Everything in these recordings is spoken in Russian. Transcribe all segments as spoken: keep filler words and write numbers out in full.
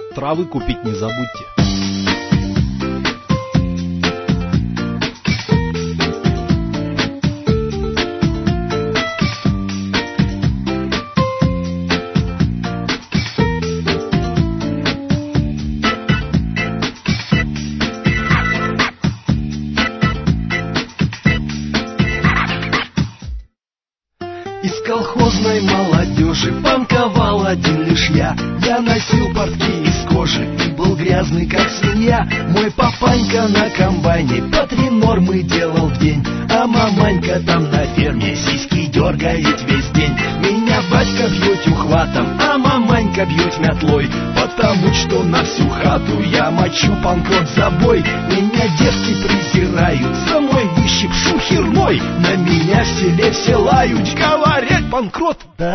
Травы купить не забудьте. Из колхозной молодежи панковал один лишь я. Я носил портки из кожи и был грязный, как свинья. Мой папанька на комбайне по три нормы делал в день, а маманька там на ферме сиськи дергает весь день. Меня батька бьет ухватом, а маманька бьет метлой, потому что на всю хату я мочу панкрот забой. Меня девки презирают за мой выщип шухерной, на меня в селе все лают, говорят, панкрот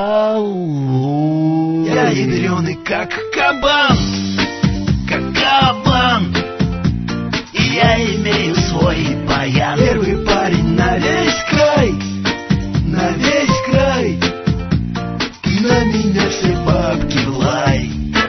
дал. Я ядреный как кабан, как кабан, и я имею свой баян. Первый парень на весь край, на весь край, на меня все бабки в лай.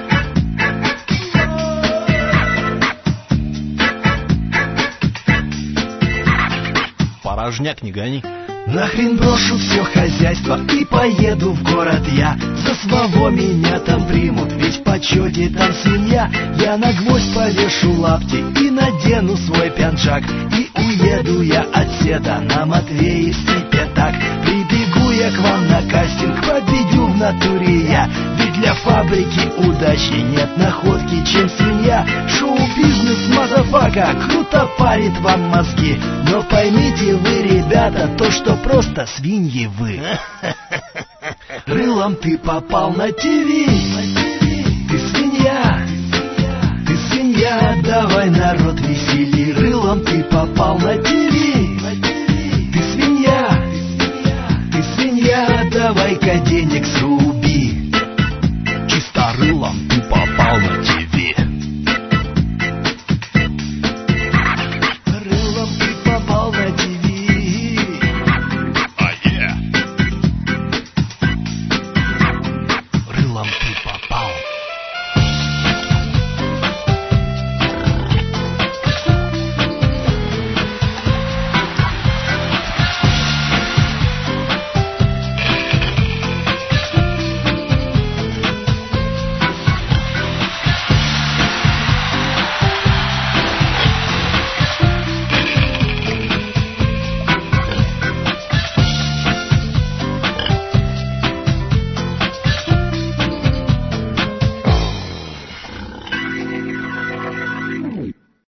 Порожняк не гони. Нахрен брошу все хозяйство и поеду в город я. За своего меня там примут, ведь в почете там свинья. Я на гвоздь повешу лапти и надену свой пиджак, и уеду я от седа на Матвеевский пятак. Прибегу я к вам на кастинг, победю в натуре я, ведь для фабрики удачи нет находки, чем свинья. Шоу-бизнес, мазафака, круто парит вам мозги, но поймите вы, ребята, то, что просто свиньи вы. Рылом ты попал на ТВ, ты свинья, ты свинья, давай народ весели. Рылом ты попал на ТВ, ты свинья, ты свинья, давай-ка денег сруби. Чисто рылом ты попал на ТВ.